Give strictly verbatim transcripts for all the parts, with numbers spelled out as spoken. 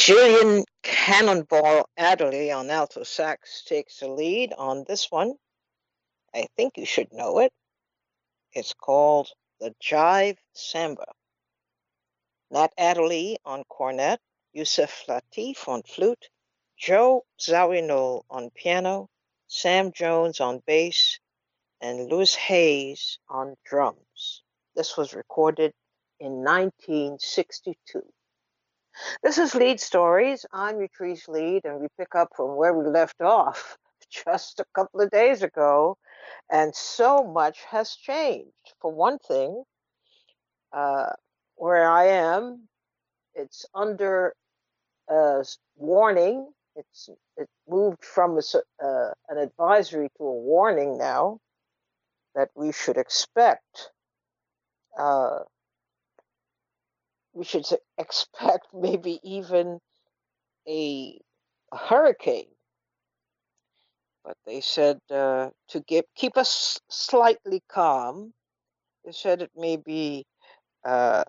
Jillian Cannonball Adderley on alto sax takes the lead on this one. I think you should know it. It's called the Jive Samba. Nat Adderley on cornet, Yusef Lateef on flute, Joe Zawinul on piano, Sam Jones on bass, and Louis Hayes on drums. This was recorded in nineteen sixty-two. This is Lead Stories. I'm Yatrice Lead, and we pick up from where we left off just a couple of days ago, and so much has changed. For one thing, uh, where I am, it's under a warning. It's it moved from a, uh, an advisory to a warning now that we should expect. Uh, we should expect maybe even a, a hurricane. But they said uh, to get, keep us slightly calm. They said it may be, uh,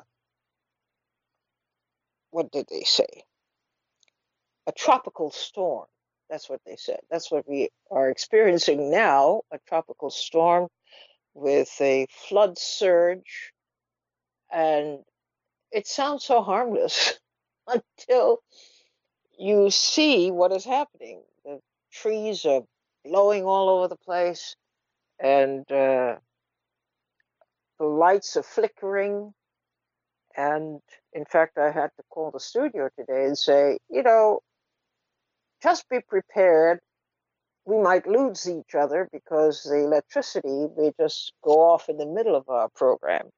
what did they say? A tropical storm. That's what they said. That's what we are experiencing now, a tropical storm with a flood surge. And it sounds so harmless until you see what is happening. The trees are blowing all over the place, and uh, the lights are flickering. And in fact, I had to call the studio today and say, you know, just be prepared. We might lose each other because the electricity may just go off in the middle of our program.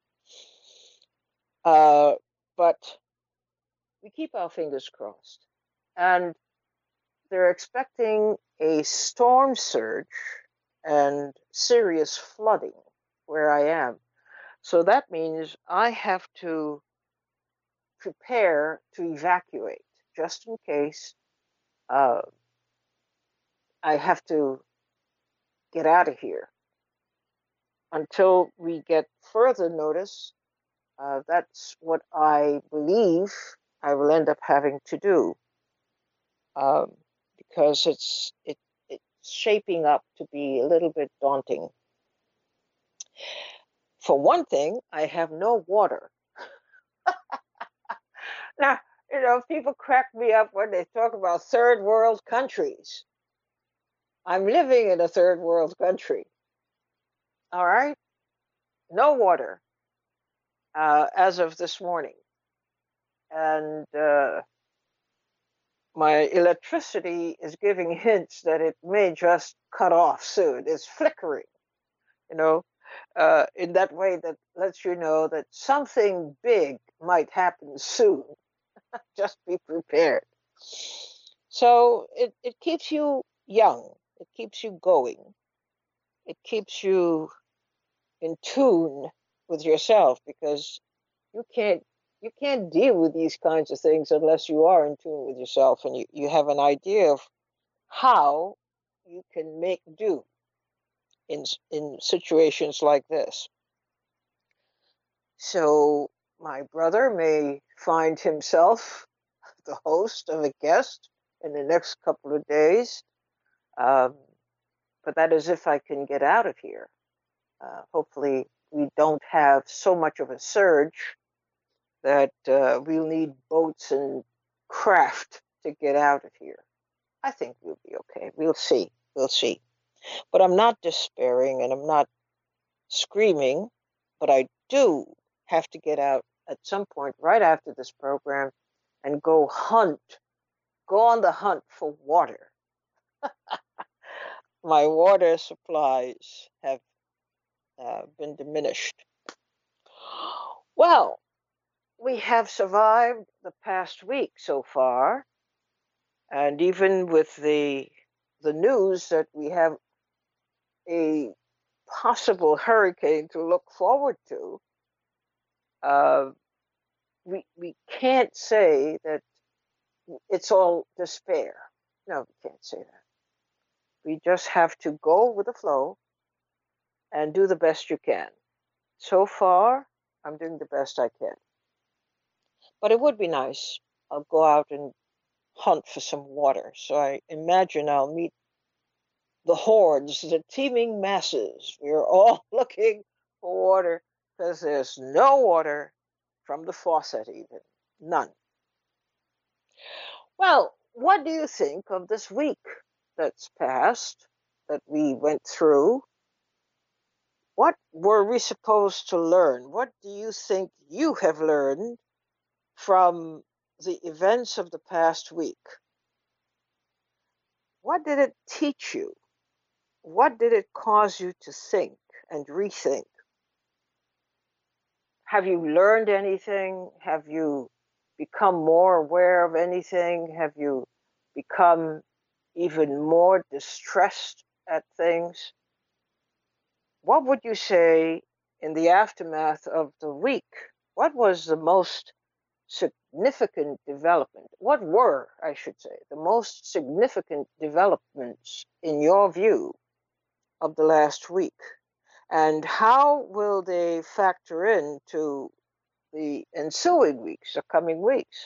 Uh, but we keep our fingers crossed. And they're expecting a storm surge and serious flooding where I am. So that means I have to prepare to evacuate just in case uh, I have to get out of here. Until we get further notice, uh, that's what I believe I will end up having to do, um, because it's it, it's shaping up to be a little bit daunting. For one thing, I have no water. Now, you know, people crack me up when they talk about third world countries. I'm living in a third world country. All right? No water uh, as of this morning. And uh, my electricity is giving hints that it may just cut off soon. It's flickering, you know, uh, in that way that lets you know that something big might happen soon. Just be prepared. So it, it keeps you young. It keeps you going. It keeps you in tune with yourself, because you can't you can't deal with these kinds of things unless you are in tune with yourself and you, you have an idea of how you can make do in in situations like this. So my brother may find himself the host of a guest in the next couple of days, um, but that is if I can get out of here. Uh, hopefully, we don't have so much of a surge that uh, we'll need boats and craft to get out of here. I think we'll be okay. We'll see. We'll see. But I'm not despairing and I'm not screaming, but I do have to get out at some point right after this program and go hunt, go on the hunt for water. My water supplies have uh, been diminished. Well, we have survived the past week so far, and even with the the news that we have a possible hurricane to look forward to, uh, we we can't say that it's all despair. No, we can't say that. We just have to go with the flow and do the best you can. So far, I'm doing the best I can. But it would be nice. I'll go out and hunt for some water. So I imagine I'll meet the hordes, the teeming masses. We're all looking for water because there's no water from the faucet, even none. Well, what do you think of this week that's passed that we went through? What were we supposed to learn? What do you think you have learned from the events of the past week? What did it teach you? What did it cause you to think and rethink? Have you learned anything? Have you become more aware of anything? Have you become even more distressed at things? What would you say in the aftermath of the week? What was the most significant development? What were, I should say, the most significant developments in your view of the last week? And how will they factor into the ensuing weeks, the coming weeks?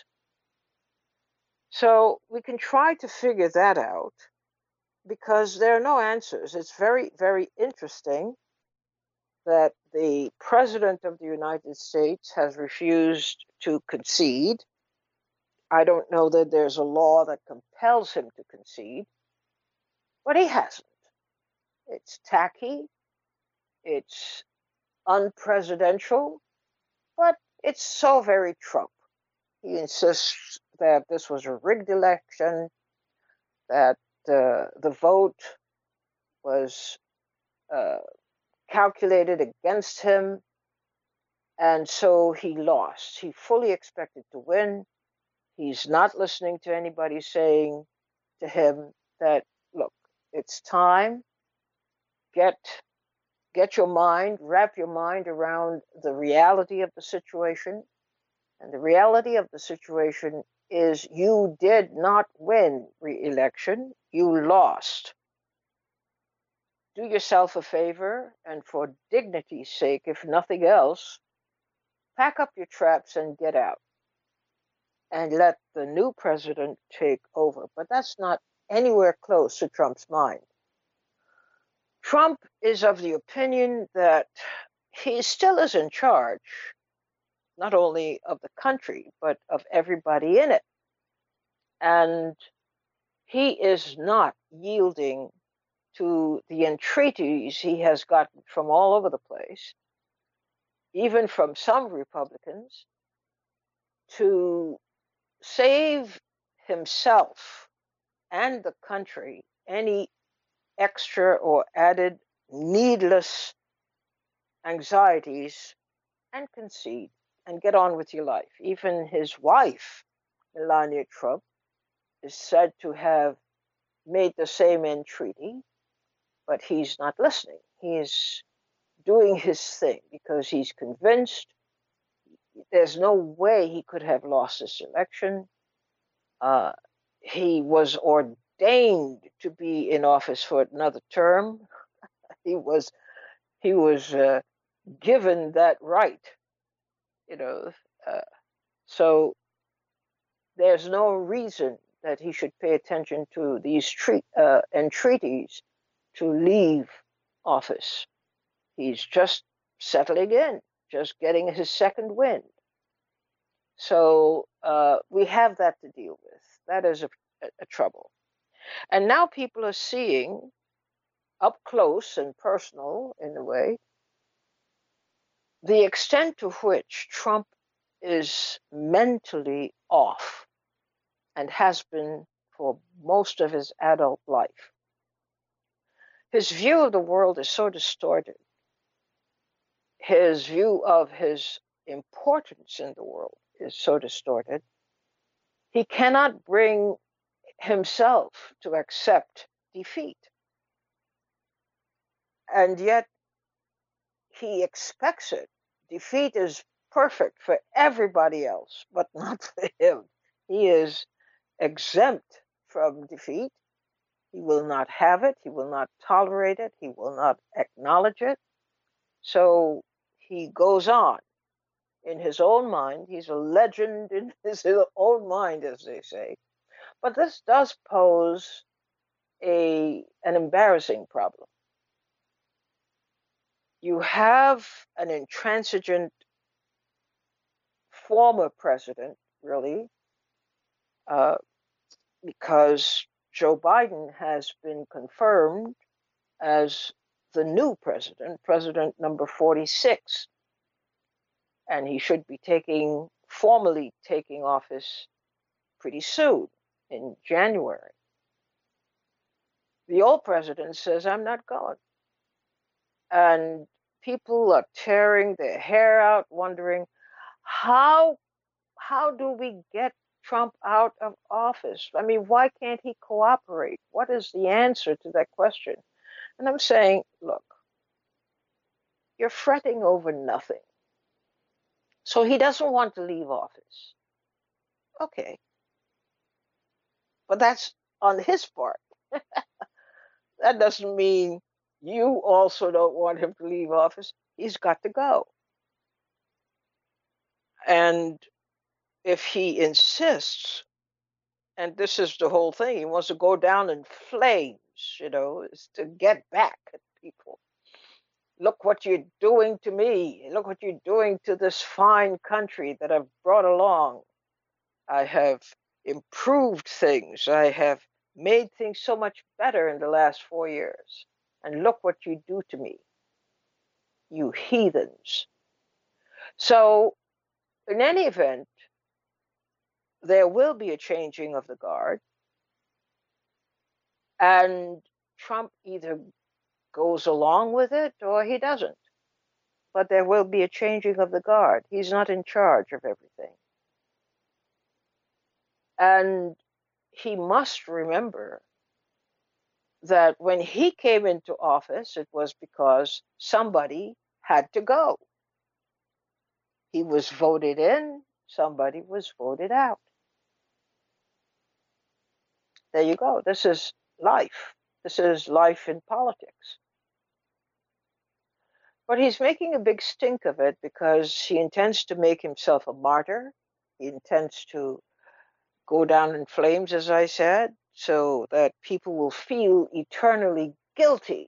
So we can try to figure that out because there are no answers. It's very, very interesting that the President of the United States has refused to concede. I don't know that there's a law that compels him to concede, but he hasn't. It's tacky, it's unpresidential, but it's so very Trump. He insists that this was a rigged election, that uh, the vote was uh, calculated against him, and so he lost. He fully expected to win. He's not listening to anybody saying to him that, look, it's time, get get your mind, wrap your mind around the reality of the situation. And the reality of the situation is you did not win re-election, you lost. Do yourself a favor, and for dignity's sake, if nothing else, pack up your traps and get out and let the new president take over. But that's not anywhere close to Trump's mind. Trump is of the opinion that he still is in charge, not only of the country, but of everybody in it. And he is not yielding to the entreaties he has gotten from all over the place, even from some Republicans, to save himself and the country any extra or added needless anxieties and concede and get on with your life. Even his wife, Melania Trump, is said to have made the same entreaty, but he's not listening. He's doing his thing because he's convinced there's no way he could have lost this election. Uh, he was ordained to be in office for another term. He was he was uh, given that right, you know. Uh, so there's no reason that he should pay attention to these tre- uh, entreaties to leave office. He's just settling in, just getting his second wind. So uh, we have that to deal with. That is a, a, a trouble. And now people are seeing up close and personal, in a way, the extent to which Trump is mentally off and has been for most of his adult life. His view of the world is so distorted. His view of his importance in the world is so distorted. He cannot bring himself to accept defeat. And yet he expects it. Defeat is perfect for everybody else, but not for him. He is exempt from defeat. He will not have it. He will not tolerate it. He will not acknowledge it. So he goes on in his own mind. He's a legend in his own mind, as they say. But this does pose a an embarrassing problem. You have an intransigent former president, really, uh, because Joe Biden has been confirmed as the new president, president number forty-six, and he should be taking formally taking office pretty soon in January. The old president says, I'm not going. And people are tearing their hair out, wondering how how do we get Trump out of office? I mean, why can't he cooperate? What is the answer to that question? And I'm saying, look, you're fretting over nothing. So he doesn't want to leave office. Okay. But that's on his part. That doesn't mean you also don't want him to leave office. He's got to go. And if he insists, and this is the whole thing, he wants to go down in flames, you know, is to get back at people. Look what you're doing to me. Look what you're doing to this fine country that I've brought along. I have improved things. I have made things so much better in the last four years. And look what you do to me, you heathens. So, in any event, there will be a changing of the guard. And Trump either goes along with it or he doesn't. But there will be a changing of the guard. He's not in charge of everything. And he must remember that when he came into office, it was because somebody had to go. He was voted in, somebody was voted out. There you go. This is life. This is life in politics. But he's making a big stink of it because he intends to make himself a martyr. He intends to go down in flames, as I said, so that people will feel eternally guilty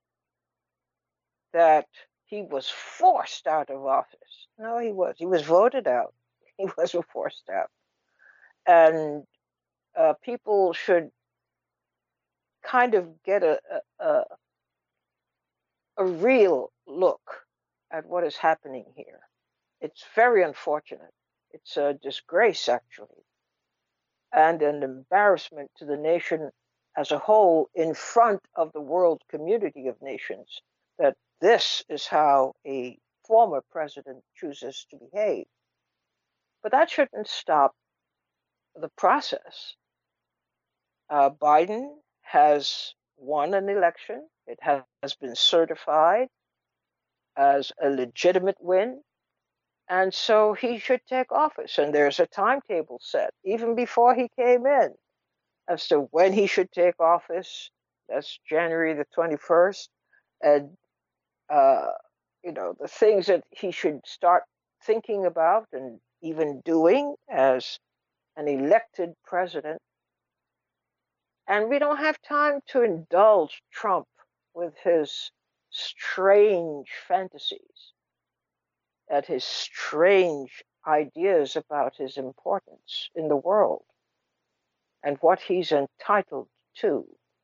that he was forced out of office. No, he was. He was voted out. He wasn't forced out. And uh, people should kind of get a, a, a real look at what is happening here. It's very unfortunate. It's a disgrace, actually, and an embarrassment to the nation as a whole in front of the world community of nations that this is how a former president chooses to behave. But that shouldn't stop the process. Uh, Biden has won an election. It has been certified as a legitimate win. And so he should take office. And there's a timetable set, even before he came in, as to when he should take office. That's January the twenty-first. And, uh, you know, the things that he should start thinking about and even doing as an elected president. And we don't have time to indulge Trump with his strange fantasies, at his strange ideas about his importance in the world and what he's entitled to.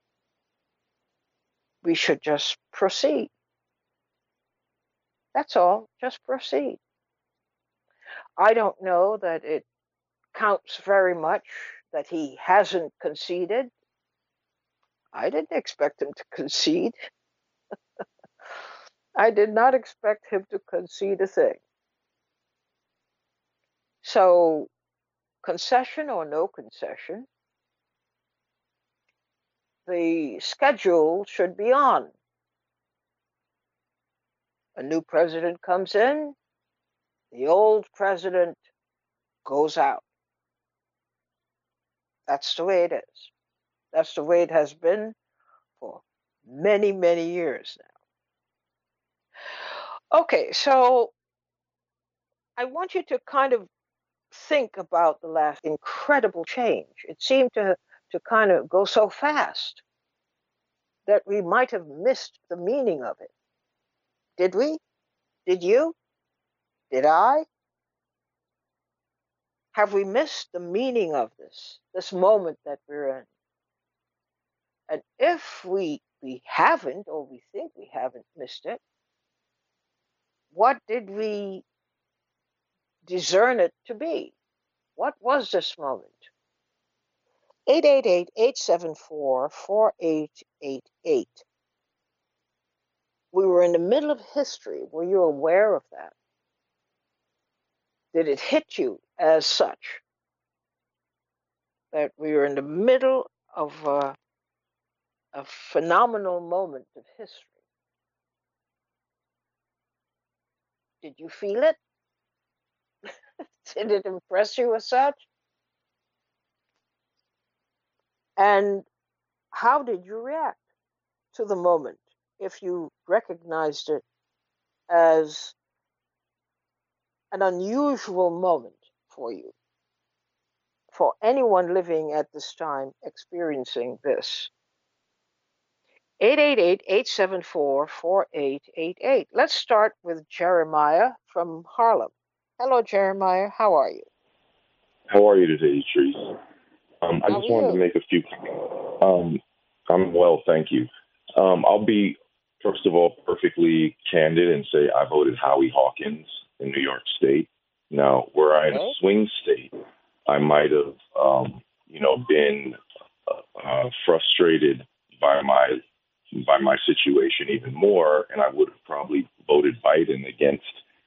We should just proceed. That's all, just proceed. I don't know that it counts very much that he hasn't conceded. I didn't expect him to concede. I did not expect him to concede a thing. So, concession or no concession, the schedule should be on. A new president comes in, the old president goes out. That's the way it is. That's the way it has been for many, many years now. Okay, so I want you to kind of think about the last incredible change. It seemed to, to kind of go so fast that we might have missed the meaning of it. Did we? Did you? Did I? Have we missed the meaning of this, this moment that we're in? And if we, we haven't, or we think we haven't missed it, what did we discern it to be? What was this moment? eight eight eight, eight seven four, four eight eight eight. We were in the middle of history. Were you aware of that? Did it hit you as such that we were in the middle of a, a phenomenal moment of history? Did you feel it? Did it impress you as such? And how did you react to the moment if you recognized it as an unusual moment for you, for anyone living at this time experiencing this? eight eight eight, eight seven four, four eight eight eight. Let's start with Jeremiah from Harlem. Hello, Jeremiah. How are you? How are you today, Trees? Um, I How just are wanted you? to make a few. Um, I'm well, thank you. Um, I'll be, first of all, perfectly candid and say I voted Howie Hawkins in New York State. Now, were I in a Okay. swing state, I might have, um, you know, been uh, uh, frustrated by my by my situation even more, and I would have probably voted Biden against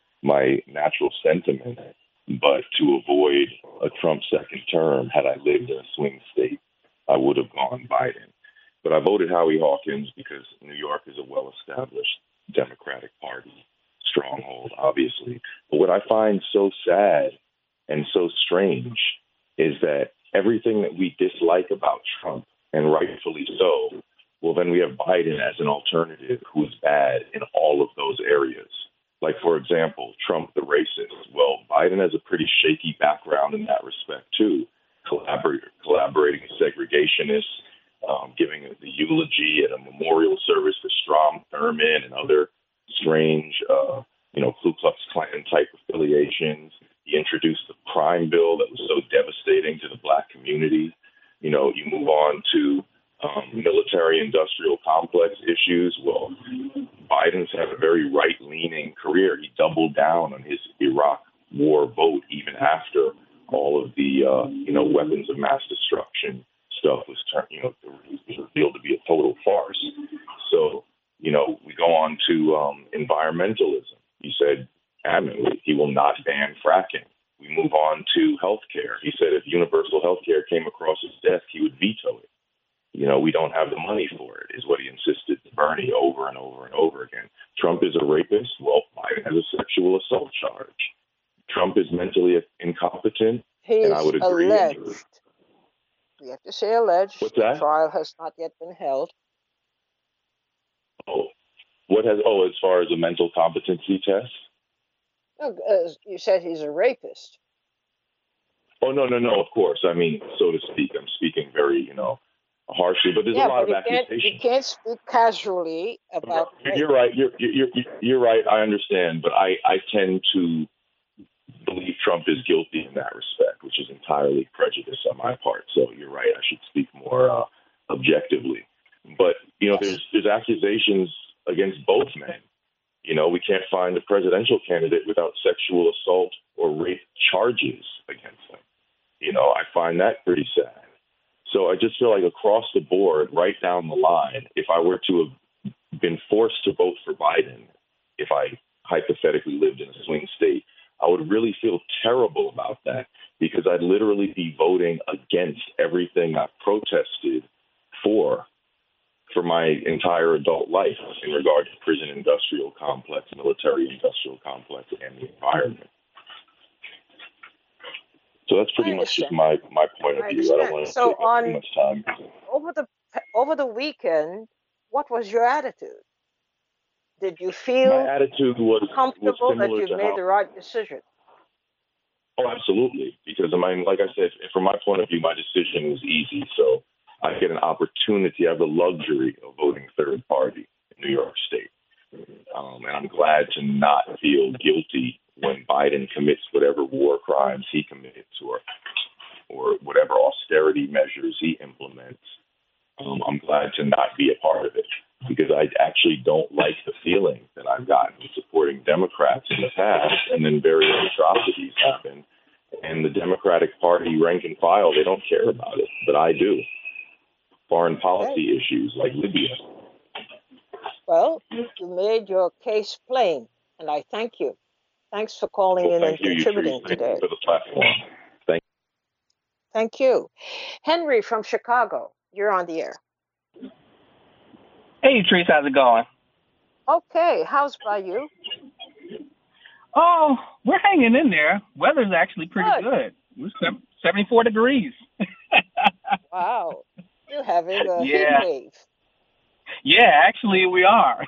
my natural sentiment. But to avoid a Trump second term, had I lived in a swing state, I would have gone Biden. But I voted Howie Hawkins because New York is a well-established Democratic Party stronghold, obviously. But what I find so sad and so strange is that everything that we dislike about Trump, and rightfully so, well, then we have Biden as an alternative who is bad in all of those areas. Like, for example, Trump the racist. Well, Biden has a pretty shaky background in that respect, too, Collaborate, collaborating with segregationists, um, giving the eulogy at a memorial service for Strom Thurmond and other strange, uh, you know, Ku Klux Klan type affiliations. He introduced the crime bill that was so devastating to the black community. You know, you move on to um, military industrial complex issues. Well, Biden's had a very right-leaning career. He doubled down on his Iraq war vote even after all of the, uh, you know, weapons of mass destruction stuff was, turned, you know, was revealed to be a total farce. So, you know, we go on to um, environmentalism. He said adamantly he will not ban fracking. We move on to healthcare. He said if universal healthcare came across his desk, he would veto it. You know, we don't have the money for it, is what he insisted to Bernie over and over and over again. Trump is a rapist. Well, Biden has a sexual assault charge. Trump is mentally incompetent, He and I is would agree. alleged. We have to say alleged. What's The that? trial has not yet been held. Oh, what has? Oh, as far as a mental competency test? No, uh, you said he's a rapist. Oh no, no, no. Of course. I mean, so to speak. I'm speaking very, you know, harshly, but there's Yeah, a lot but of you can't you accusations. can't speak casually about You're rape. you're right. You're, you're you're you're right. I understand, but I I tend to believe Trump is guilty in that respect, which is entirely prejudice on my part. So you're right. I should speak more uh, objectively. But you know, Yes. there's there's accusations against both men. You know, we can't find a presidential candidate without sexual assault or rape charges against him. You know, I find that pretty sad. So I just feel like across the board, right down the line, if I were to have been forced to vote for Biden, if I hypothetically lived in a swing state, I would really feel terrible about that because I'd literally be voting against everything I've protested for for my entire adult life in regard to prison industrial complex, military industrial complex, and the environment. So that's I pretty much just understand. my, my point of I view. I don't understand. want to So take up too on much time. over the over the weekend, what was your attitude? Did you My feel attitude was was comfortable that similar you've to made how. the right decision? Oh, absolutely. Because I mean, like I said, from my point of view, my decision was easy. So I get an opportunity. I have the luxury of voting third party in New York State. Um, and I'm glad to not feel guilty when Biden commits whatever war crimes he commits or or whatever austerity measures he implements. Um, I'm glad to not be a part of it because I actually don't like the feeling that I've gotten supporting Democrats in the past, and then various atrocities happen. And the Democratic Party rank and file, they don't care about it, but I do. Foreign policy Okay. issues like Libya. Well, you made your case plain, and I thank you. Thanks for calling Well, in and thank you, Yatrice. contributing Thank you today. for the platform. Thank Thank you. Henry from Chicago, you're on the air. Hey, Trace, how's it going? Okay, how's by you? Oh, we're hanging in there. Weather's actually pretty Good. good. It's seventy-four degrees. Wow, you're having a heat Yeah, wave. yeah, actually we are.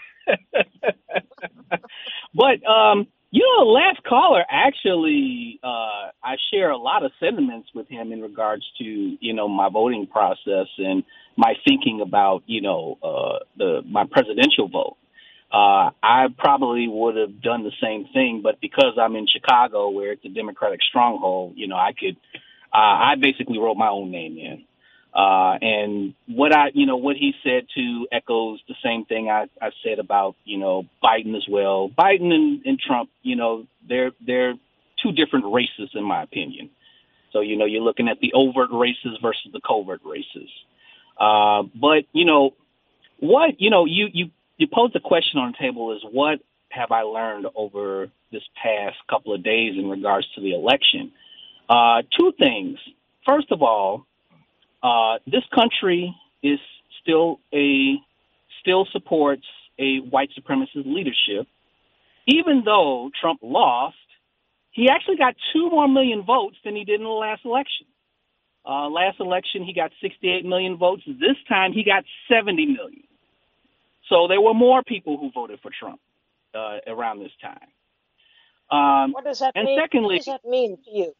But um, you know, the last caller actually, uh, I share a lot of sentiments with him in regards to you know my voting process and my thinking about you know uh, the my presidential vote. Uh, I probably would have done the same thing, but because I'm in Chicago, where it's a Democratic stronghold, you know, I could, uh, I basically wrote my own name in. Uh, and what I, you know, what he said too echoes the same thing I, I said about, you know, Biden as well. Biden and, and Trump, you know, they're, they're two different races in my opinion. So, you know, you're looking at the overt races versus the covert races. Uh, but, you know, what, you know, you, you, you posed the question on the table is what have I learned over this past couple of days in regards to the election? Uh, two things. First of all, uh, this country is still a still supports a white supremacist leadership. Even though Trump lost, he actually got two more million votes than he did in the last election. Uh, last election, he got sixty-eight million votes. This time, he got seventy million. So there were more people who voted for Trump uh, around this time. Um, What does that and mean? What secondly, does that mean to you?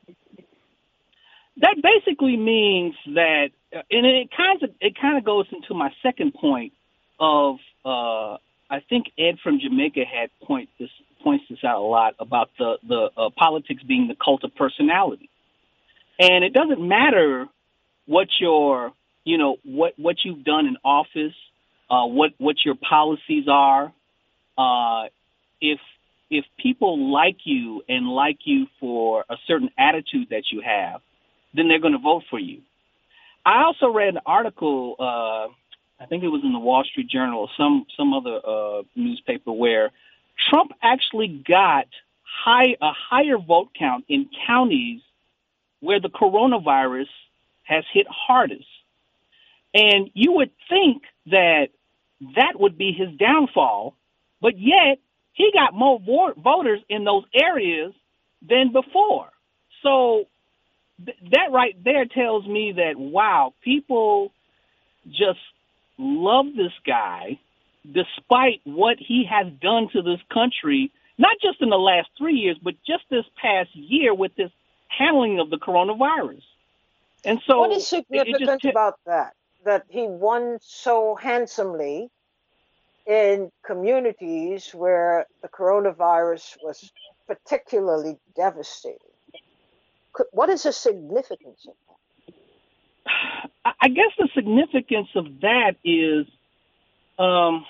that basically means that, uh, and it kind of it kind of goes into my second point of uh, I think Ed from Jamaica had point this points this out a lot about the the uh, politics being the cult of personality, and it doesn't matter what your you know what what you've done in office, uh, what what your policies are. Uh, if if people like you and like you for a certain attitude that you have, then they're going to vote for you. I also read an article, uh, I think it was in the Wall Street Journal or some some other uh, newspaper, where Trump actually got high a higher vote count in counties where the coronavirus has hit hardest. And you would think that that would be his downfall, but yet he got more vo- voters in those areas than before. So th- that right there tells me that, wow, people just love this guy despite what he has done to this country, not just in the last three years, but just this past year with this handling of the coronavirus. And so What is it, it just significant t- about that? That he won so handsomely in communities where the coronavirus was particularly devastating. Could- What is the significance of that? I I guess the significance of that is, um,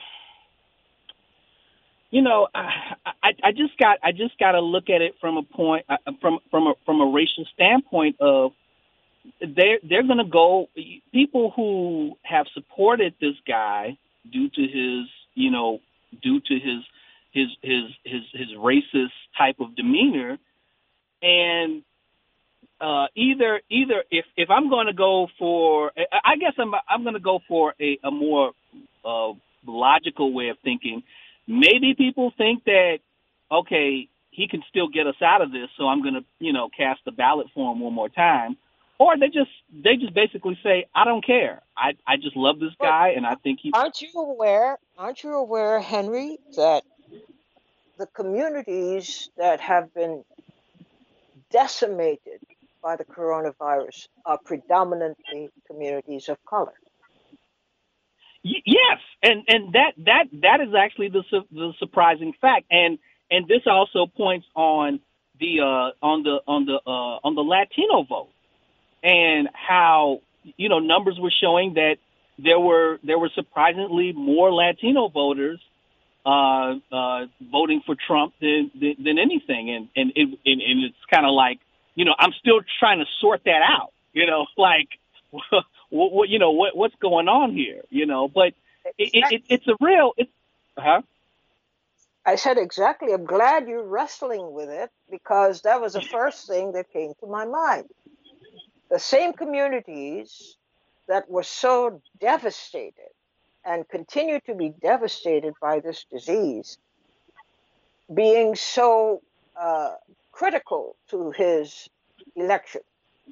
you know, I, I, I just got I just got to look at it from a point uh, from from a from a racial standpoint of they're they're going to go people who have supported this guy due to his you know due to his his his his his racist type of demeanor, and uh, either either if if I'm going to go for I guess I'm I'm going to go for a, a more uh, logical way of thinking. Maybe people think that okay, he can still get us out of this, so I'm going to you know cast the ballot for him one more time. Or they just they just basically say, I don't care. I, I just love this But guy, and I think he. aren't you aware, aren't you aware, Henry, that the communities that have been decimated by the coronavirus are predominantly communities of color. Y- yes, and and that that that is actually the su- the surprising fact, and and this also points on the uh, on the on the uh, on the Latino vote, and how, you know, numbers were showing that there were there were surprisingly more Latino voters uh, uh, voting for Trump than than, than anything, and and it, and, and it's kind of like, you know, I'm still trying to sort that out, you know, like what, what you know what what's going on here, you know, but it, it, it's a real it's huh. I said exactly. I'm glad you're wrestling with it, because that was the first thing that came to my mind. The same communities that were so devastated and continue to be devastated by this disease, being so uh, critical to his election.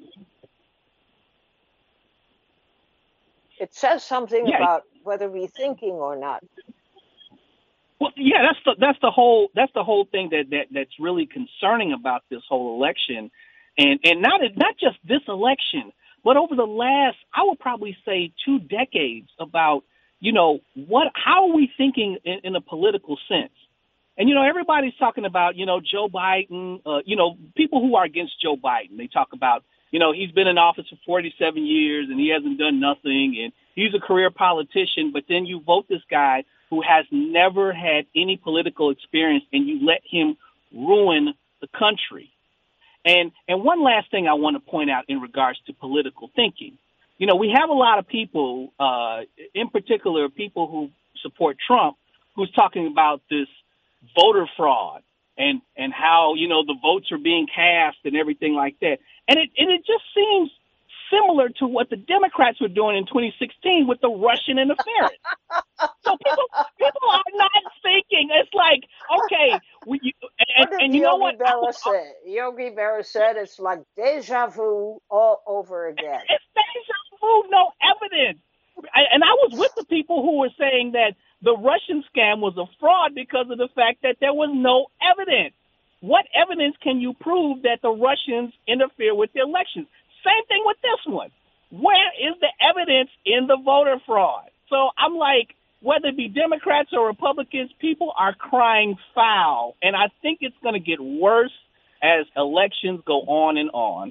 It says something Yeah. about whether we're thinking or not. Well, yeah, that's the that's the whole that's the whole thing that, that that's really concerning about this whole election, and and not not just this election, but over the last, I would probably say, two decades, about, you know, what how are we thinking in, in a political sense. And, you know, everybody's talking about, you know, Joe Biden, uh, you know, people who are against Joe Biden, they talk about, you know, he's been in office for forty-seven years and he hasn't done nothing, and he's a career politician. But then you vote this guy who has never had any political experience, and you let him ruin the country. And and one last thing I want to point out in regards to political thinking. You know, we have a lot of people, uh, in particular people who support Trump, who's talking about this voter fraud and, and how, you know, the votes are being cast and everything like that. And it and it just seems similar to what the Democrats were doing in twenty sixteen with the Russian interference. So people people are not thinking. It's like, okay, we, you, and, What did and you know Yogi what? Berra say? Yogi Berra said it's like deja vu all over again. It's deja vu, no evidence. And I was with the people who were saying that the Russian scam was a fraud because of the fact that there was no evidence. What evidence can you prove that the Russians interfere with the elections? Same thing with this one. Where is the evidence in the voter fraud? So I'm like, whether it be Democrats or Republicans, people are crying foul. And I think it's going to get worse as elections go on and on.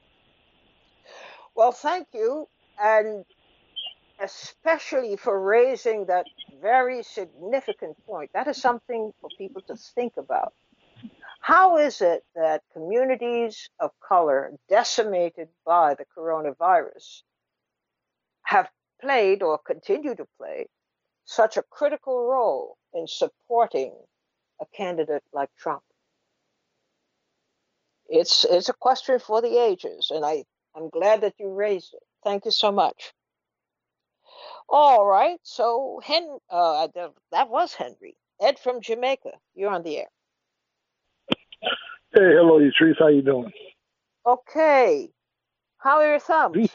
Well, thank you. And especially for raising that very significant point. That is something for people to think about. How is it that communities of color decimated by the coronavirus have played or continue to play such a critical role in supporting a candidate like Trump? It's it's a question for the ages, and I, I'm glad that you raised it. Thank you so much. All right, so Hen, uh, that was Henry. Ed from Jamaica, you're on the air. Hey, hello, Yatrice. How you doing? Okay. How are your thumbs?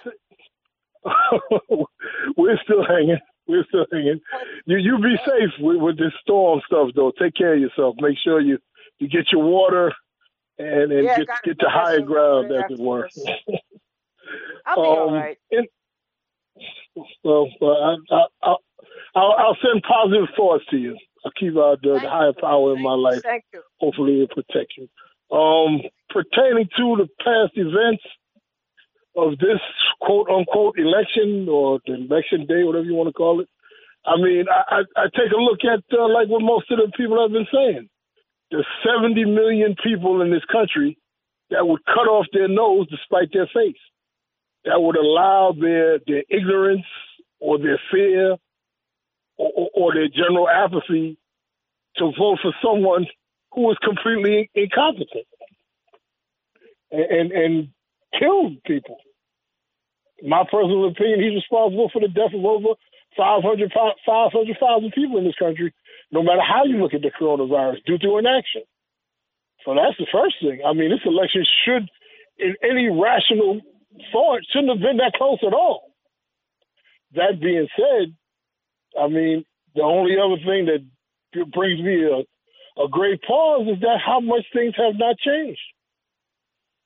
We're still hanging. We're still hanging. You you be safe with, with this storm stuff, though. Take care of yourself. Make sure you, you get your water and, and yeah, get get to higher ground, as it were. I'll be um, all right. And, well, well I, I, I'll, I'll I'll send positive thoughts to you. I'll keep uh, the, the higher power in my life. Thank you. Hopefully, it protect you. Um, pertaining to the past events of this quote unquote election, or the election day, whatever you want to call it. I mean, I, I, I take a look at uh, like what most of the people have been saying. There's seventy million people in this country that would cut off their nose despite their face. That would allow their, their ignorance or their fear or, or, or their general apathy to vote for someone who is completely incompetent and, and, and kill people. In my personal opinion, he's responsible for the death of over five hundred thousand people in this country, no matter how you look at the coronavirus, due to inaction. So that's the first thing. I mean, this election should, in any rational thought, shouldn't have been that close at all. That being said, I mean, the only other thing that brings me a, a great pause is that how much things have not changed.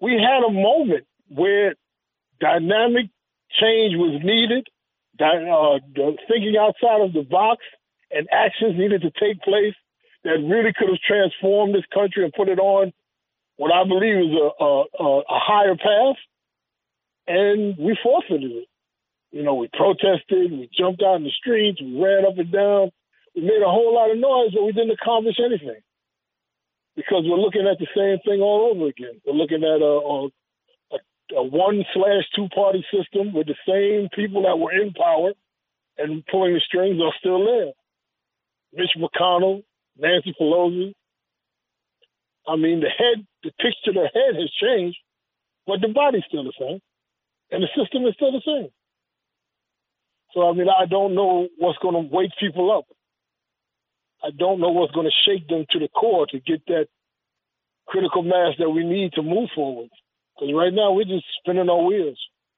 we had a moment where dynamic change was needed, uh, thinking outside of the box, and actions needed to take place that really could have transformed this country and put it on what I believe is a, a, a higher path, and we forfeited it. You know, we protested, we jumped out in the streets, we ran up and down, we made a whole lot of noise, but we didn't accomplish anything because we're looking at the same thing all over again. We're looking at a, a, a one slash two party system where the same people that were in power and pulling the strings are still there. Mitch McConnell, Nancy Pelosi. I mean, the head, the picture, the head has changed, but the body's still the same, and the system is still the same. So, I mean, I don't know what's going to wake people up. I don't know what's going to shake them to the core to get that critical mass that we need to move forward. Because right now, we're just spinning our wheels.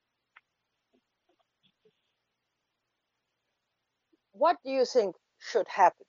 What do you think should happen?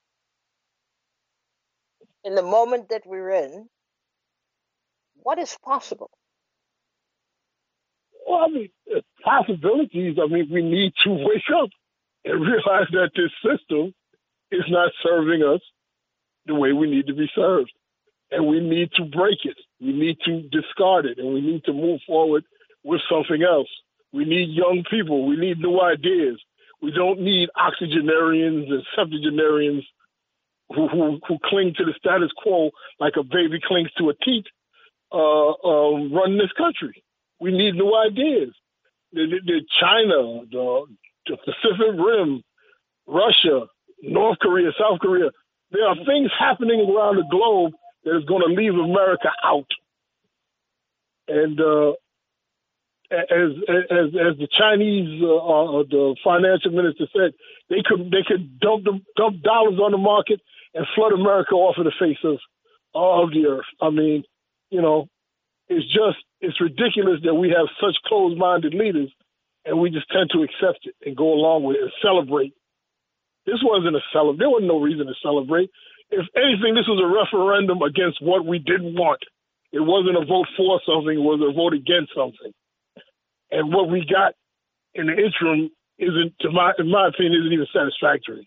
In the moment that we're in, what is possible? Well, I mean, possibilities. I mean, we need to wake up and realize that this system is not serving us the way we need to be served. And we need to break it. We need to discard it. And we need to move forward with something else. We need young people. We need new ideas. We don't need oxygenarians and septuagenarians who, who, who cling to the status quo like a baby clings to a teat, uh, uh, run this country. We need new ideas. The, the, the China, the, the Pacific Rim, Russia, North Korea, South Korea. There are things happening around the globe that is going to leave America out. And uh, as, as as the Chinese, uh, uh, the financial minister said, they could they could dump the, dump dollars on the market and flood America off of the face of of the earth. I mean, you know, it's just it's ridiculous that we have such closed-minded leaders, and we just tend to accept it and go along with it and celebrate. This wasn't a celebration. There was no reason to celebrate. If anything, this was a referendum against what we didn't want. It wasn't a vote for something. It was a vote against something. And what we got in the interim isn't, to my, in my opinion, isn't even satisfactory.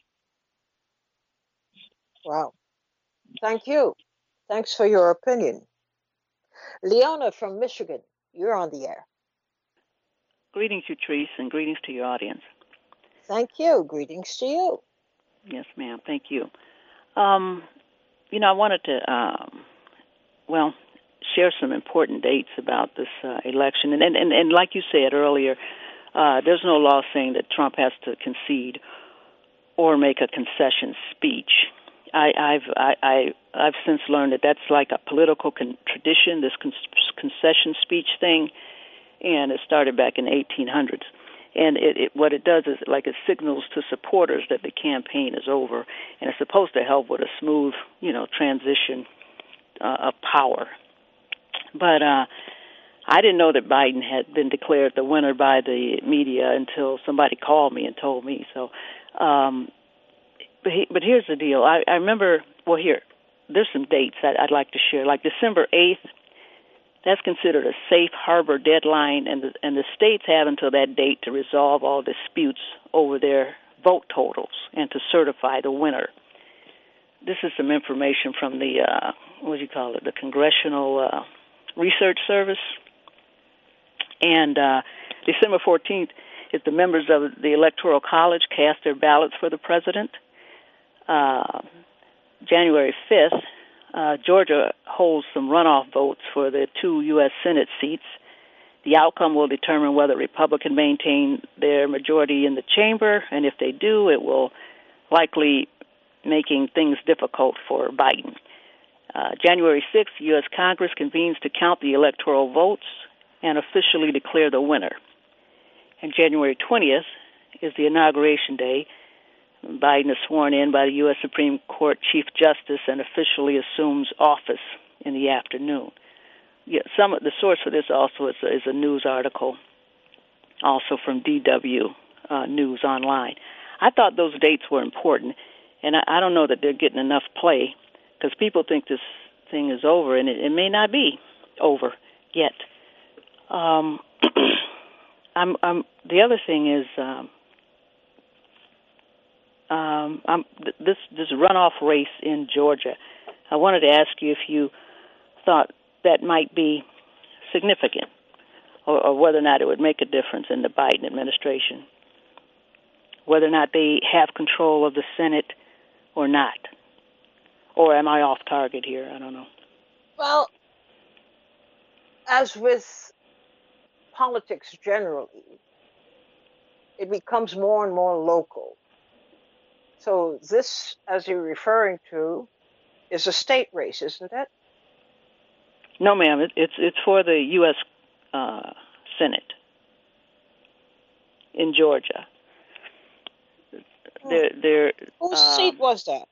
Wow. Thank you. Thanks for your opinion. Leona from Michigan, you're on the air. Greetings, Utrice, and greetings to your audience. Thank you. Greetings to you. Yes, ma'am. Thank you. Um, you know, I wanted to, um, well, share some important dates about this uh, election. And, and, and like you said earlier, uh, there's no law saying that Trump has to concede or make a concession speech. I, I've I, I, I've since learned that that's like a political con- tradition, this con- concession speech thing, and it started back in the eighteen hundreds. And it, it, what it does is, like, it signals to supporters that the campaign is over, and it's supposed to help with a smooth, you know, transition uh, of power. But uh, I didn't know that Biden had been declared the winner by the media until somebody called me and told me. So, um, but he, but here's the deal. I, I remember. Well, here, there's some dates that I'd like to share. Like December eighth. That's considered a safe harbor deadline, and the, and the states have until that date to resolve all disputes over their vote totals and to certify the winner. This is some information from the, uh, what do you call it, the Congressional uh, Research Service. And uh, December fourteenth is the members of the Electoral College cast their ballots for the president. Uh, January fifth, Uh, Georgia holds some runoff votes for the two U S Senate seats. The outcome will determine whether Republicans maintain their majority in the chamber, and if they do, it will likely making things difficult for Biden. Uh, January sixth, U S Congress convenes to count the electoral votes and officially declare the winner. And January twentieth is the inauguration day. Biden is sworn in by the U S Supreme Court Chief Justice and officially assumes office in the afternoon. Yeah, some of the source for this also is a, is a news article, also from D W uh, News Online. I thought those dates were important, and I, I don't know that they're getting enough play because people think this thing is over, and it, it may not be over. yet. Um, I'm, I'm, the other thing is um, um, I'm, this this runoff race in Georgia. I wanted to ask you if you thought that might be significant, or, or whether or not it would make a difference in the Biden administration, whether or not they have control of the Senate or not. Or am I off target here? I don't know. Well, as with politics generally, it becomes more and more local. So this, as you're referring to, is a state race, isn't it? No, ma'am. It, it's it's for the U S Uh, Senate in Georgia. Hmm. They're, they're, Whose um, seat was that?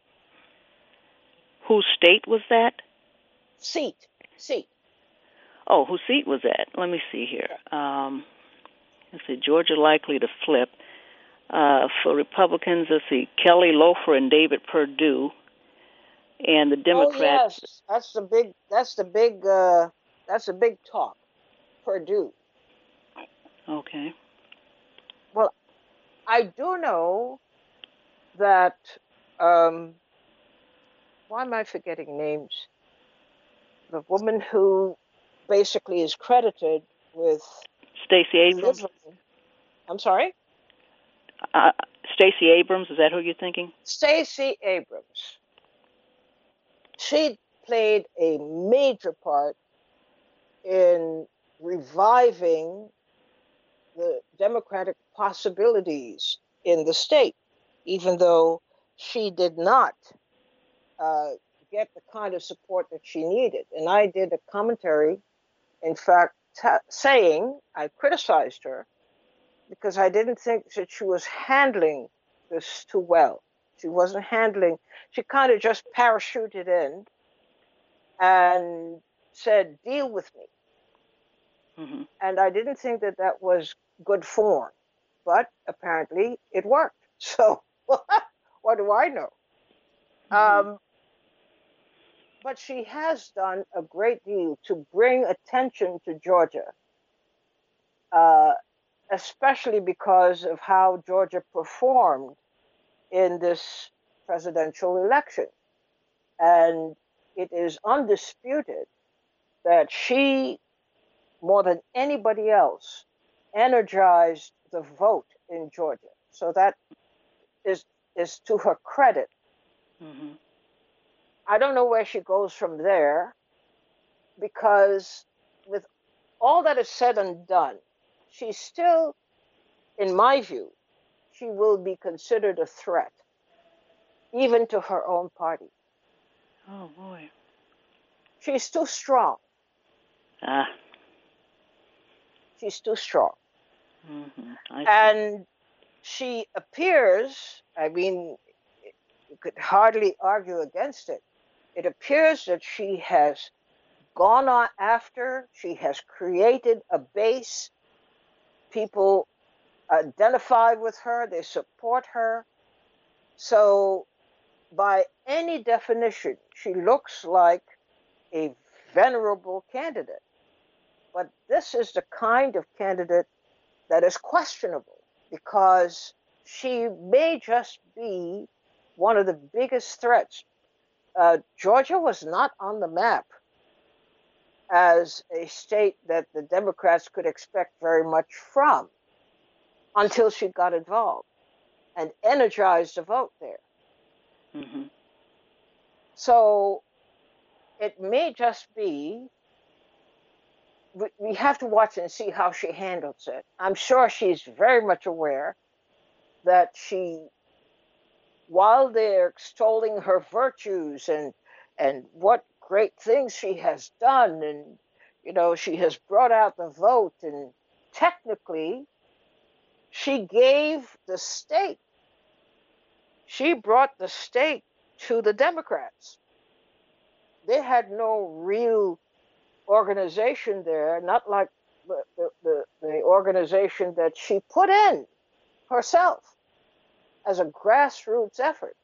Whose state was that? Seat. Seat. Oh, whose seat was that? Let me see here. Um, let's see. Georgia likely to flip. Uh, for Republicans, let's see. Kelly Loeffler and David Perdue. And the Democrats. Oh yes, that's the big. That's the big. Uh, that's the big talk. Perdue. Okay. Well, I do know that. Um, why am I forgetting names? The woman who basically is credited with Stacey Abrams. delivering. I'm sorry. Uh, Stacey Abrams. Is that who you're thinking? Stacey Abrams. She played a major part in reviving the Democratic possibilities in the state, even though she did not uh, get the kind of support that she needed. And I did a commentary, in fact, t- saying I criticized her because I didn't think that she was handling this too well. She wasn't handling, she kind of just parachuted in and said, deal with me. Mm-hmm. And I didn't think that that was good form, but apparently it worked. So what do I know? Mm-hmm. Um, but she has done a great deal to bring attention to Georgia, uh, especially because of how Georgia performed in this presidential election. And it is undisputed that she, more than anybody else, energized the vote in Georgia. So that is is to her credit. Mm-hmm. I don't know where she goes from there, because with all that is said and done, she's still, in my view, she will be considered a threat, even to her own party. Oh boy. She's too strong. Ah. She's too strong. Mm-hmm. I And she appears, I mean, you could hardly argue against it. It appears that she has gone on after, she has created a base. People identify with her, they support her. So, by any definition, she looks like a venerable candidate. But this is the kind of candidate that is questionable, because she may just be one of the biggest threats. Uh, Georgia was not on the map as a state that the Democrats could expect very much from until she got involved and energized the vote there. Mm-hmm. So it may just be, we, we have to watch and see how she handles it. I'm sure she's very much aware that she, while they're extolling her virtues and and what great things she has done, and you know, she has brought out the vote, and technically she gave the state, she brought the state to the Democrats. They had no real organization there, not like the, the, the, the organization that she put in herself as a grassroots effort.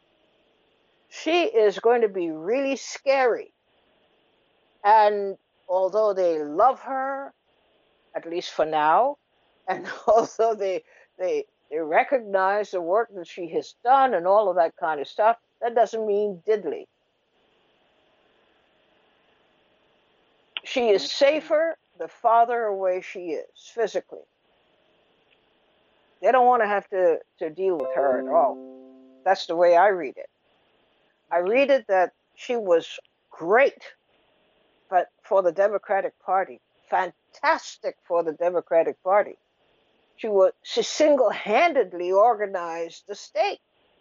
She is going to be really scary. And although they love her, at least for now, and although they they they recognize the work that she has done and all of that kind of stuff, that doesn't mean diddly. She is safer the farther away she is physically. They don't want to have to, to deal with her at all. That's the way I read it. I read it that she was great, but for the Democratic Party, fantastic for the Democratic Party. She was she single-handedly organized the state.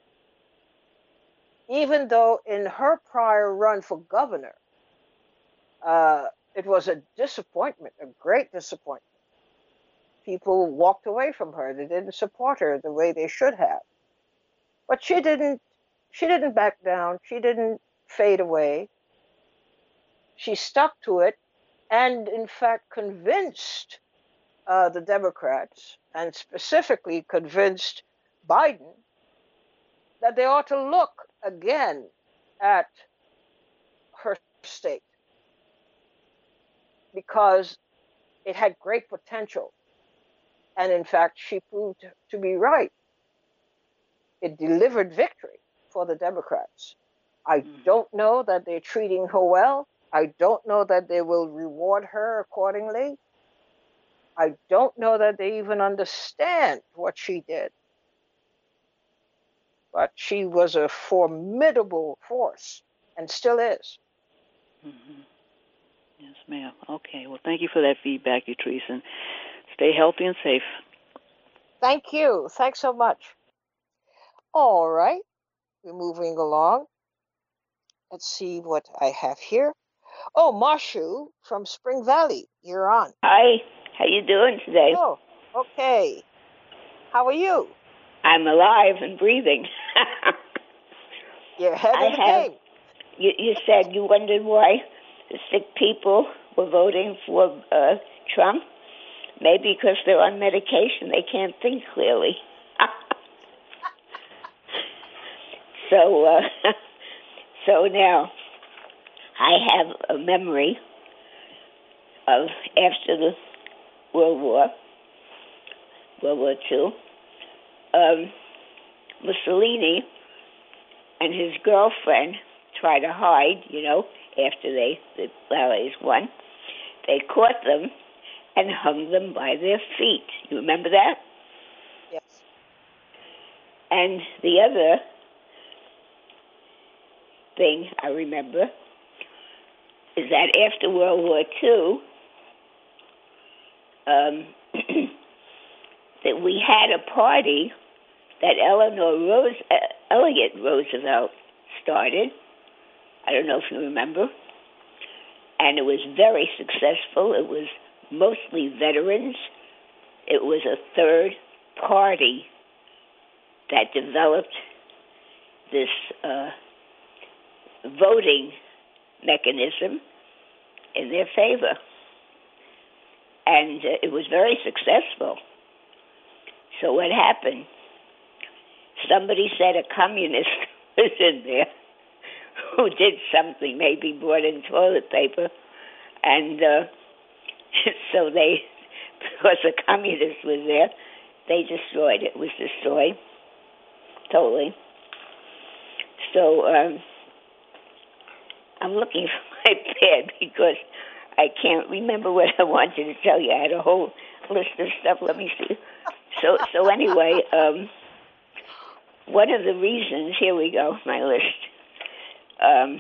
Even though in her prior run for governor, uh, it was a disappointment, a great disappointment. People walked away from her. They didn't support her the way they should have. But she didn't she didn't back down. She didn't fade away. She stuck to it and in fact convinced uh, the Democrats, and specifically convinced Biden, that they ought to look again at her state because it had great potential. And in fact, she proved to be right. It delivered victory for the Democrats. I don't know that they're treating her well. I don't know that they will reward her accordingly. I don't know that they even understand what she did. But she was a formidable force and still is. Mm-hmm. Yes, ma'am. Okay. Well, thank you for that feedback, Utrice, and stay healthy and safe. Thank you. Thanks so much. All right. We're moving along. Let's see what I have here. Oh, Marshu from Spring Valley. You're on. Hi. How you doing today? Oh, okay. How are you? I'm alive and breathing. You're ahead I of the have, game. You, you said you wondered why the sick people were voting for uh, Trump. Maybe because they're on medication, they can't think clearly. so, uh, so now I have a memory of after the World War, World War Two. Um, Mussolini and his girlfriend tried to hide, you know, after they the Allies won. They caught them and hung them by their feet. You remember that? Yes. And the other thing I remember is that after World War Two, um, that we had a party that Eleanor Rose, uh, Elliott Roosevelt started. I don't know if you remember. And it was very successful. It was mostly veterans. It was a third party that developed this uh, voting mechanism in their favor. And uh, it was very successful. So what happened? Somebody said a communist was in there who did something, maybe brought in toilet paper. And uh, so they, because a communist was there, they destroyed it. It was destroyed totally. So um, I'm looking for my pad because I can't remember what I wanted to tell you. I had a whole list of stuff. Let me see. So, so anyway, um, one of the reasons, here we go, my list. Um,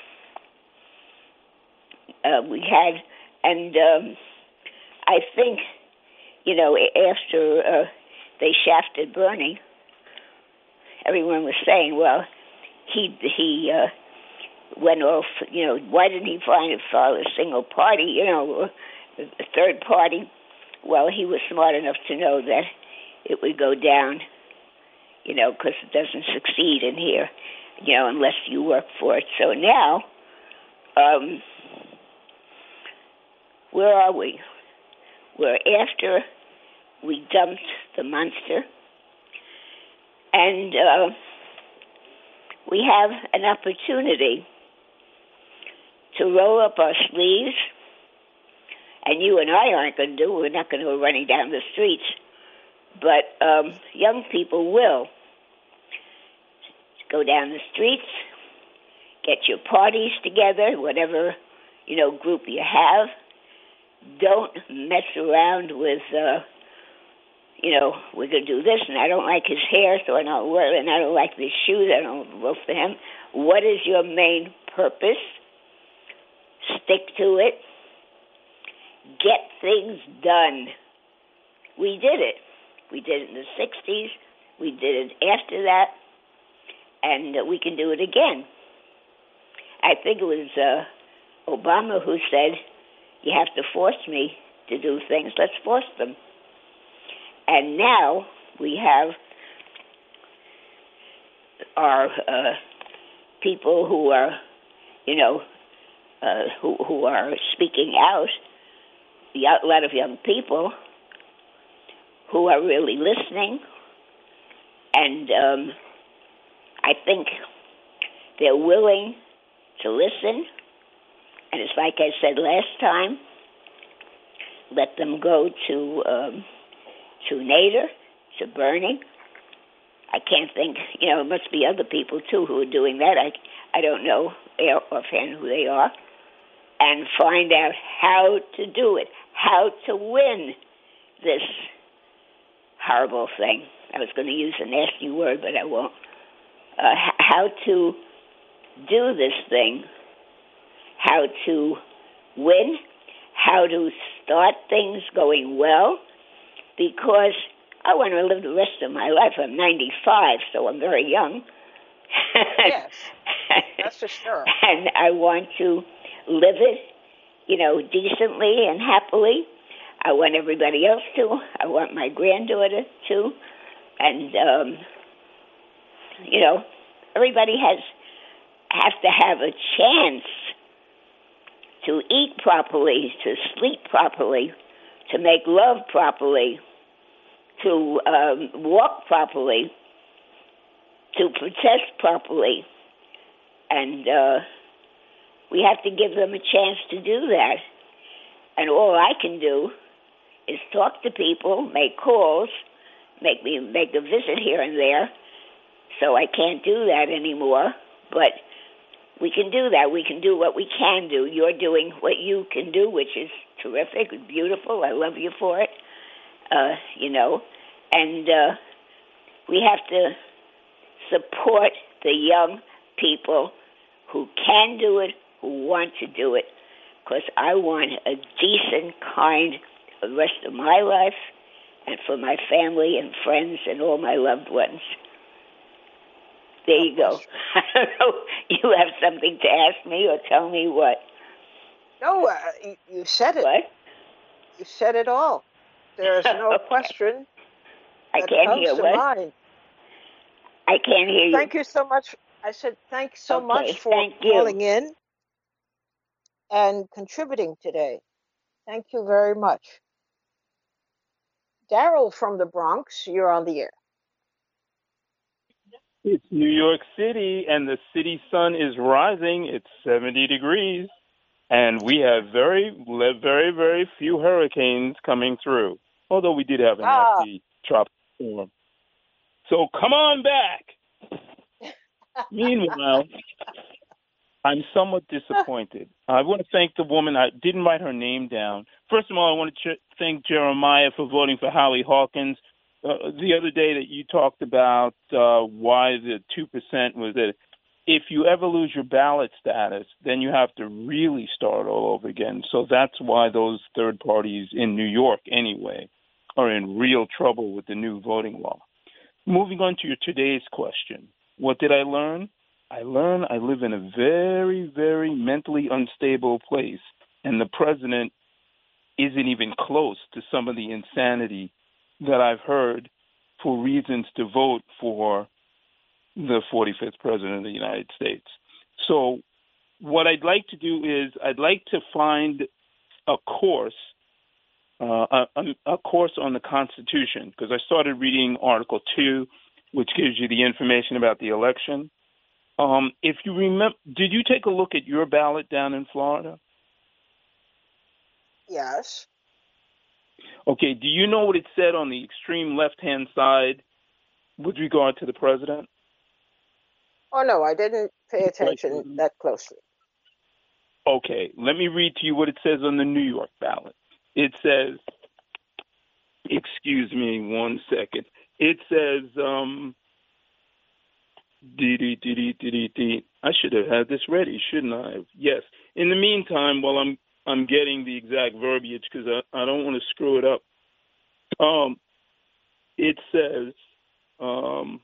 uh, we had, and um, I think, you know, after uh, they shafted Bernie, everyone was saying, well, he he uh, went off, you know, why didn't he find file a single party, you know, a third party? Well, he was smart enough to know that it would go down, you know, because it doesn't succeed in here, you know, unless you work for it. So now, um, where are we? We're after we dumped the monster, and uh, we have an opportunity to roll up our sleeves and you and I aren't going to do. We're not going to go running down the streets. But um, young people will go down the streets, get your parties together, whatever, you know, group you have. Don't mess around with, uh, you know, we're going to do this, and I don't like his hair, so I don't wear it, and I don't like his shoes, I don't vote for him. What is your main purpose? Stick to it. Get things done. We did it. We did it in the sixties. We did it after that. And uh, we can do it again. I think it was uh, Obama who said, you have to force me to do things. Let's force them. And now we have our uh, people who are, you know, uh, who, who are speaking out, a lot of young people who are really listening. And um, I think they're willing to listen. And it's like I said last time, let them go to um, to Nader, to Bernie. I can't think, you know, it must be other people, too, who are doing that. I, I don't know offhand who they are. And find out how to do it, how to win this horrible thing. I was going to use a nasty word, but I won't. Uh, how to do this thing, how to win, how to start things going well, because I want to live the rest of my life. I'm ninety-five, so I'm very young. Yes, that's for sure. And I want to live it, you know, decently and happily. I want everybody else to. I want my granddaughter to. And, um, you know, everybody has has to have a chance to eat properly, to sleep properly, to make love properly, to um, walk properly, to protest properly. And uh, we have to give them a chance to do that. And all I can do is talk to people, make calls, make me make a visit here and there. So I can't do that anymore. But we can do that. We can do what we can do. You're doing what you can do, which is terrific, beautiful. I love you for it. Uh, you know, and uh, we have to support the young people who can do it, who want to do it, because I want a decent, kind rest of my life and for my family and friends and all my loved ones. There you go. I don't know. You have something to ask me or tell me what? No, uh, you, you said it. What? You said it all. There's no Okay. question I that can't comes hear to what? mind. I can't hear you. Thank you so much. I said thanks so Okay, much for thank you. calling in and contributing today. Thank you very much. Daryl from the Bronx, you're on the air. It's New York City, and the city sun is rising. It's seventy degrees, and we have very, very, very few hurricanes coming through, although we did have a Ah. nasty tropical storm. So come on back. Meanwhile, I'm somewhat disappointed. I want to thank the woman. I didn't write her name down. First of all, I want to ch- thank Jeremiah for voting for Howie Hawkins. Uh, the other day that you talked about uh, why the two percent was that if you ever lose your ballot status, then you have to really start all over again. So that's why those third parties in New York, anyway, are in real trouble with the new voting law. Moving on to your today's question. What did I learn? I learned I live in a very, very mentally unstable place, and the president isn't even close to some of the insanity that I've heard for reasons to vote for the forty-fifth president of the United States. So what I'd like to do is I'd like to find a course, uh, a, a course on the Constitution, because I started reading Article two, which gives you the information about the election. Um, if you remember, did you take a look at your ballot down in Florida? Yes. Okay, do you know what it said on the extreme left-hand side with regard to the president? Oh, no, I didn't pay Right. attention that closely. Okay, let me read to you what it says on the New York ballot. It says, excuse me one second. It says, um, dee, dee, dee, dee, dee, dee, dee. I should have had this ready, shouldn't I? Yes. In the meantime, while I'm I'm getting the exact verbiage, because I, I don't want to screw it up. Um, it says, um,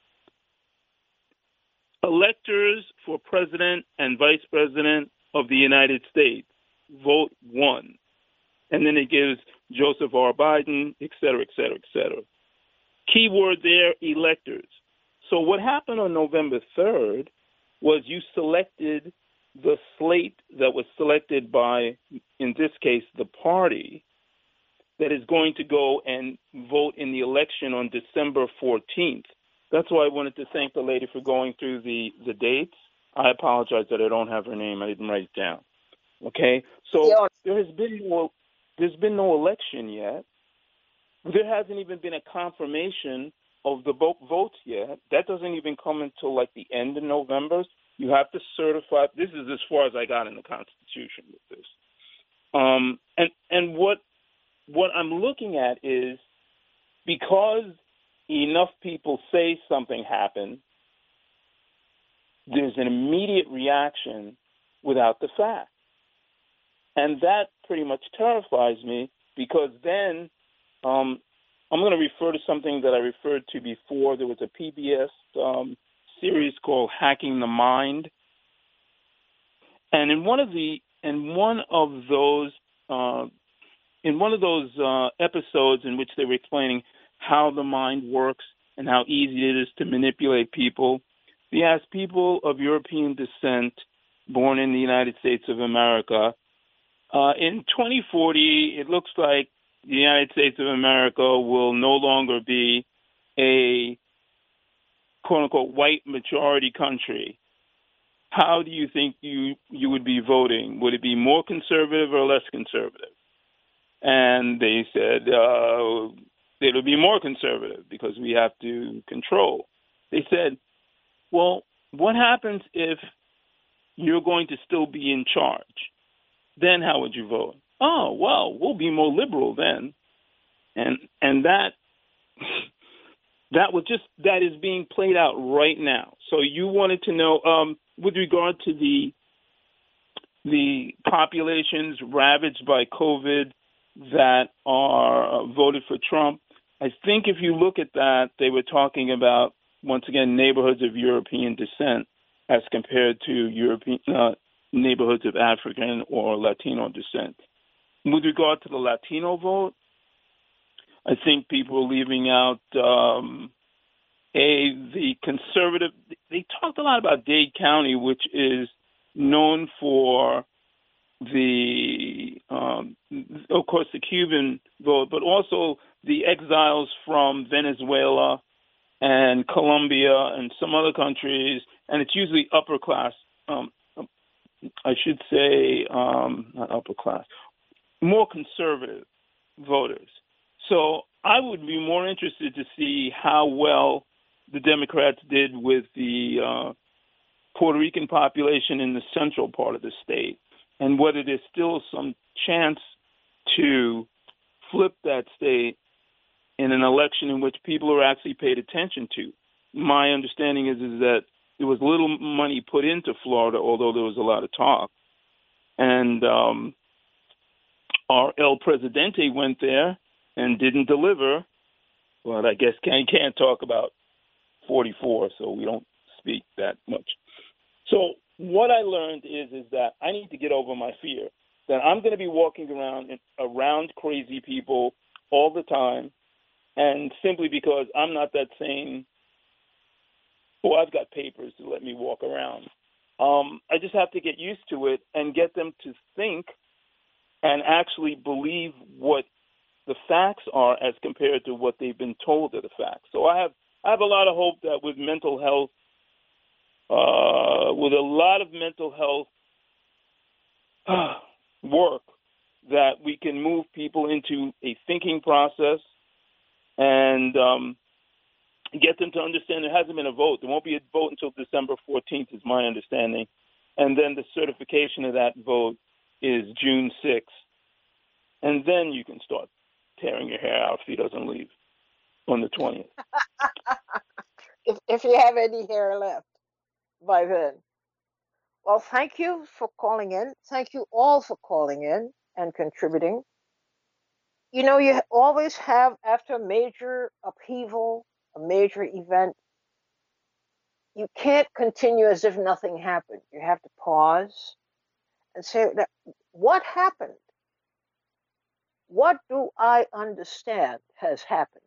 electors for president and vice president of the United States, vote one. And then it gives Joseph R. Biden, et cetera, et cetera, et cetera. Keyword there, electors. So what happened on November third was you selected the slate that was selected by, in this case, the party that is going to go and vote in the election on December fourteenth. That's why I wanted to thank the lady for going through the, the dates. I apologize that I don't have her name. I didn't write it down. Okay? So Yeah. there has been no, there's been no election yet. There hasn't even been a confirmation of the vote votes yet. That doesn't even come until like the end of November. You have to certify. This is as far as I got in the Constitution with this. Um, and and what what I'm looking at is because enough people say something happened, there's an immediate reaction without the fact. And that pretty much terrifies me because then um, I'm going to refer to something that I referred to before. There was a P B S um, series called Hacking the Mind. And in one of the in one of those uh, in one of those uh, episodes in which they were explaining how the mind works and how easy it is to manipulate people, they asked people of European descent born in the United States of America, uh, in twenty forty, it looks like the United States of America will no longer be a quote-unquote white majority country. How do you think you, you would be voting? Would it be more conservative or less conservative? And they said uh, it'll be more conservative because we have to control. They said, well, what happens if you're going to still be in charge? Then how would you vote? Oh, well, we'll be more liberal then. And and that that was just that is being played out right now. So you wanted to know um, with regard to the the populations ravaged by COVID that are uh, voted for Trump. I think if you look at that, they were talking about, once again, neighborhoods of European descent as compared to European uh, neighborhoods of African or Latino descent. With regard to the Latino vote, I think people are leaving out um, a the conservative. They talked a lot about Dade County, which is known for the, um, of course, the Cuban vote, but also the exiles from Venezuela and Colombia and some other countries, and it's usually upper class. Um, I should say um, not upper class, more conservative voters. So I would be more interested to see how well the Democrats did with the uh, Puerto Rican population in the central part of the state, and whether there's still some chance to flip that state in an election in which people are actually paid attention to. My understanding is, is that there was little money put into Florida, although there was a lot of talk. And um, our El Presidente went there and didn't deliver. Well, I guess can't can't talk about forty-four, so we don't speak that much. So what I learned is is that I need to get over my fear that I'm going to be walking around around crazy people all the time, and simply because I'm not that sane, well, I've got papers to let me walk around. Um, I just have to get used to it and get them to think and actually believe what the facts are as compared to what they've been told are the facts. So I have I have a lot of hope that with mental health, uh, with a lot of mental health uh, work that we can move people into a thinking process and um, get them to understand there hasn't been a vote. There won't be a vote until December fourteenth, is my understanding. And then the certification of that vote is June sixth. And then you can start tearing your hair out if he doesn't leave on the twentieth. if, if you have any hair left by then. Well, thank you for calling in. Thank you all for calling in and contributing. You know, you always have, after a major upheaval, a major event, you can't continue as if nothing happened. You have to pause and say, what happened? What do I understand has happened?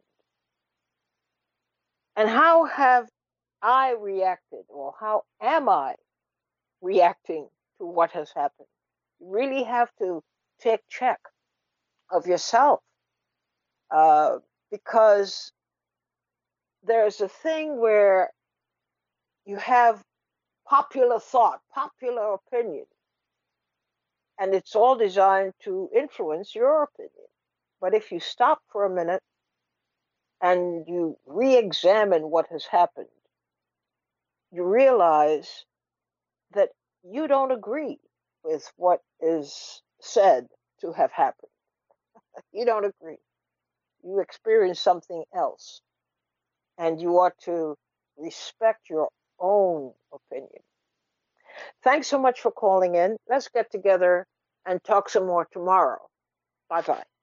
And how have I reacted, or how am I reacting to what has happened? You really have to take check of yourself, uh, because there's a thing where you have popular thought, popular opinion, and it's all designed to influence your opinion. But if you stop for a minute and you re-examine what has happened, you realize that you don't agree with what is said to have happened. You don't agree. You experience something else, and you ought to respect your own opinion. Thanks so much for calling in. Let's get together and talk some more tomorrow. Bye-bye.